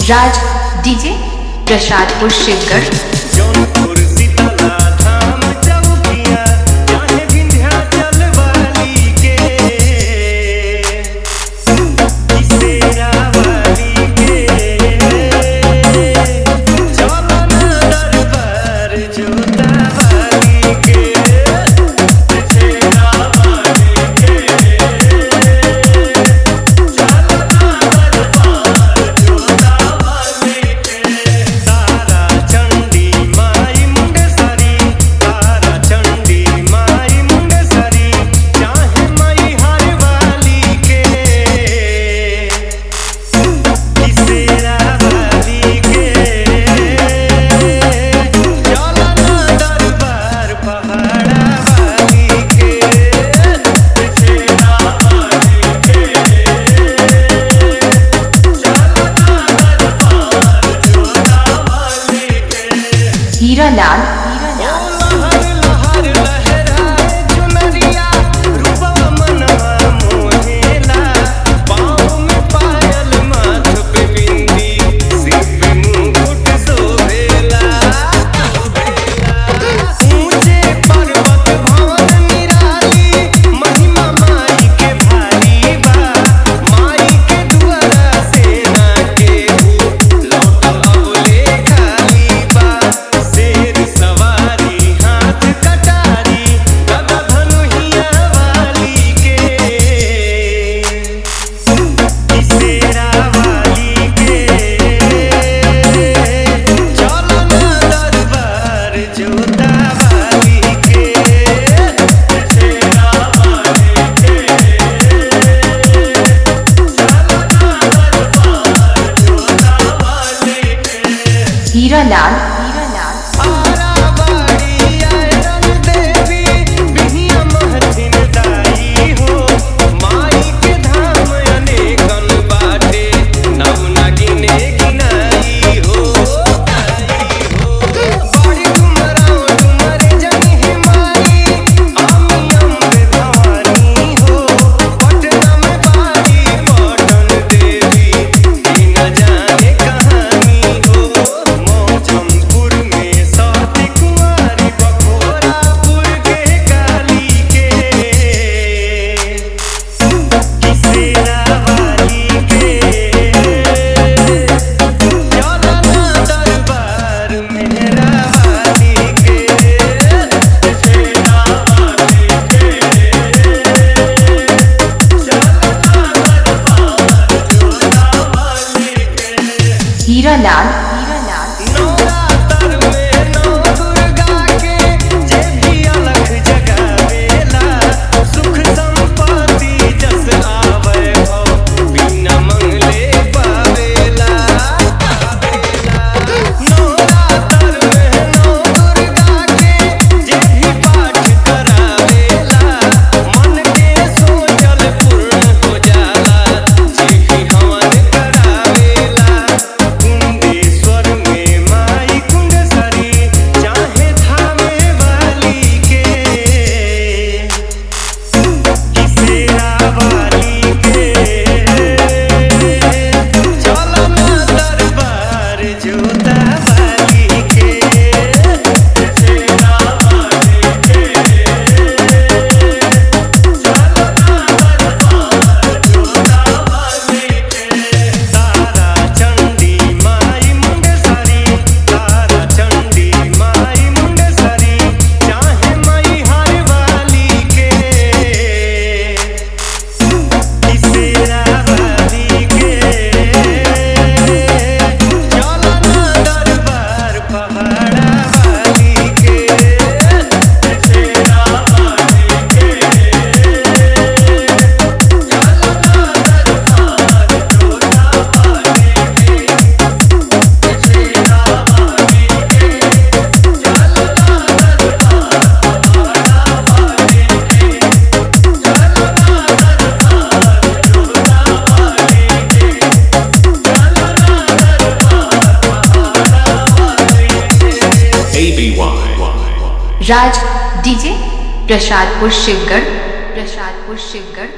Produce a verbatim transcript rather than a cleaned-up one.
राज DJ Prasadpur Shivgarh. Jaunpur Sheetla Dham Chaukiya चाहे विंध्याचल वाली के किसेरा वाली के चलन दरबार जोता वाली के किसेरा वाली के चलन दरबार जोता वाली के तारा चंडी माई मुंडेसरी तारा चंडी माई मुंडेसरी चाहे माई हर वाली के किसेरा वाली के चलन दरबार पहाड़ा वाली के किसेरा वाली के चलन दरबार जोता वाली के हीरा लाल लहर लहर लहराए चुनरिया रूपा मनवा मोहेला पाँव में पायल माथ पे बिंदी सिर पे मुकुट शोभेला ऊंचे पर्वत भवन निराली महिमा माई के भारी बा माई के दुआरा सेना के लौटल अबले खाली बा शेर सवारी हाथ कटारी गदा धनुहिया वाली के किसेरा वाली के चलन दरबार जोता वाली के किसेरा वाली के चलन दरबार जोता वाली के हीरा लाल आरा बाड़ी आयरन देवी बिहिया महथिन दाई हो माई के धाम अनेकन बाटे नाम ना गिने गिनाई हो बड़ी डुमराव डुमर जनी है माई आमी अम्बे भवानी हो पटना में बाड़ी पटन देवी की न जाने कहानी हो मौजमपुर में सती कुंवारी बखोरापुर के काली के किसेरा वाली के चलन दरबार मेहरा वाली के किसेरा वाली के चलन दरबार जोता वाली के हीरा लाल नवरात्र में नौ दुर्गा के जे भी अलख जगावेला सुख संपत्ति जस आवे हो बिना मंगले पावेला नवरात्र में नौ दुर्गा के जे भी पाठ करावेला मन के सोचल पूर्ण हो जाला जे भी हवन करावेला कुंडेश्वर में माई कुंडेसरी चाहे थामे वाली के किसेरा वाली के चलन दरबार जोता वाली के किसेरा वाली के चलन दरबार जोता वाली के तारा चंडी माई मुंडेसरी तारा चंडी माई मुंडेसरी चाहे माई हर वाली के किसेरा वाली के चलन दरबार पहाड़ा वाली के किसेरा वाली के चलन दरबार जोता वाली के किसेरा वाली के चलन दरबार पहाड़ा वाली के चलन दरबार जोता वाली के चलन दरबार पहाड़ा वाली के A B Y. Raj DJ Prasadpur Shivgarh Prasadpur Shivgarh.